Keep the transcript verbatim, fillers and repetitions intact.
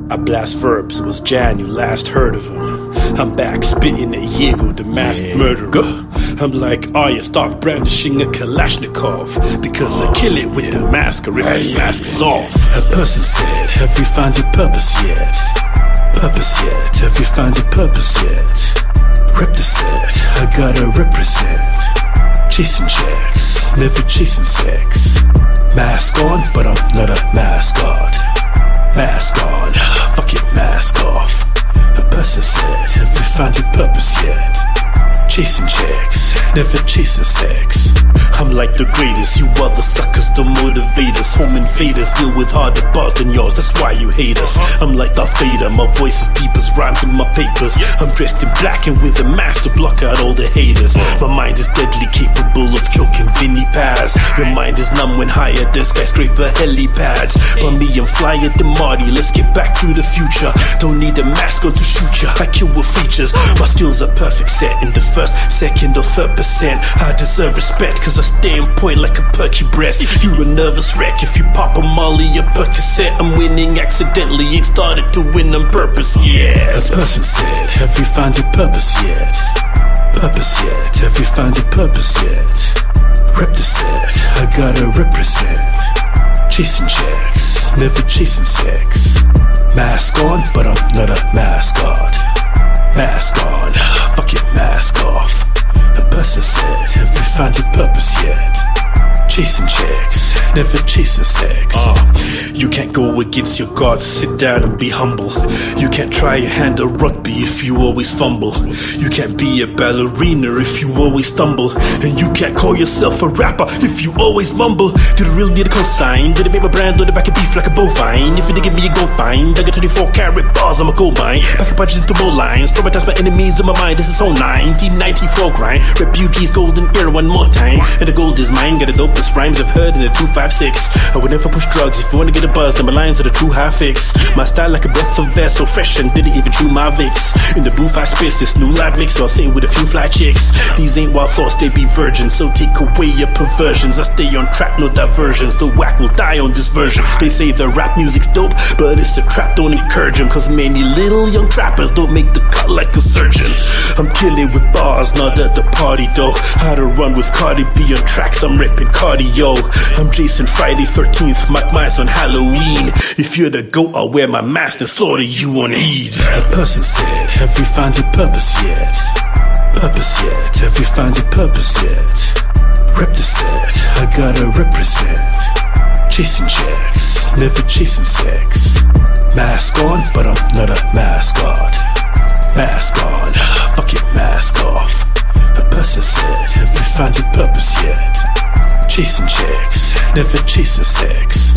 I blast verbs, it was Jan, you last heard of him. I'm back spitting at Yego, the masked murderer. I'm like Arya Stark brandishing a Kalashnikov, because I kill it with the mask, or if this mask is off. A person said, have you found your purpose yet? Purpose yet, have you found your purpose yet? Rep the set, I gotta represent. Chasing checks, never chasing sex. Mask on, but I'm not a mascot. Mask on, fuck it, mask off. A person said, have you found your purpose yet? Chasing checks, never chasing sex. I'm like the greatest, you other suckers, the motivators. Home invaders deal with harder bars than yours, that's why you hate us. I'm like Darth Vader, my voice is deep as rhymes in my papers. I'm dressed in black and with a mask to block out all the haters. My mind is deadly capable of choking Vinny Paz. Your mind is numb when higher than skyscraper helipads. But me, I'm flyer than Marty, let's get back to the future. Don't need a mask on to shoot ya, I kill with features. My skills are perfect, set in the first, second or third percent. I deserve respect, cause I stay on point like a perky breast. You're a nervous wreck if you pop a molly, a Percocet. I'm winning accidentally, ain't started to win on purpose yet. A person said, have you found your purpose yet? Purpose yet, have you found your purpose yet? Rep the set, I gotta represent. Chasing checks, never chasing sex. Mask on, but I'm not a mascot. Mask on, fuck it, mask off. A person said, have you found your purpose yet? Chasing checks, never chasing sex. uh, You can't go against your gods, sit down and be humble. You can't try your hand at rugby if you always fumble. You can't be a ballerina if you always stumble. And you can't call yourself a rapper if you always mumble. Did it really need a cosign? Did it make my brand or the back of beef like a bovine? If you didn't give me a gold fine, I got twenty-four karat bars, I'm a gold mine. Back up punches into more lines, traumatize my enemies in my mind, this is so nineteen ninety-four grind. Refugees golden era one more time. And the gold is mine, got the dopest rhymes I've heard in the two five six. I would never push drugs if you wanna get a buzz, then my lines are the true high fix. My style like a breath of air, so fresh and didn't even chew my Vicks. In the booth I spit this new live mix, so I'll sing with a few fly chicks. These ain't wild thoughts, they be virgins, so take away your perversions. I stay on track, no diversions, the whack will die on this version. They say the rap music's dope, but it's a trap, don't encourage them, cause many little young trappers don't make the cut like a surgeon. I'm killing with bars, not at the party though. How to run with Cardi B on tracks, I'm ripping cardio. I'm Jason Friday thirteenth, Mike Myers on Halloween. If you're the goat, I'll wear my mask and slaughter you on Eid. A person said, have you found your purpose yet? Purpose yet, have you found your purpose yet? Rep the set, I gotta represent. Chasing checks, never chasing sex. Mask on, but I'm not a mascot. Mask on, fuck it, mask off. A person said, have you found your purpose yet? Chasing checks, never chasing sex.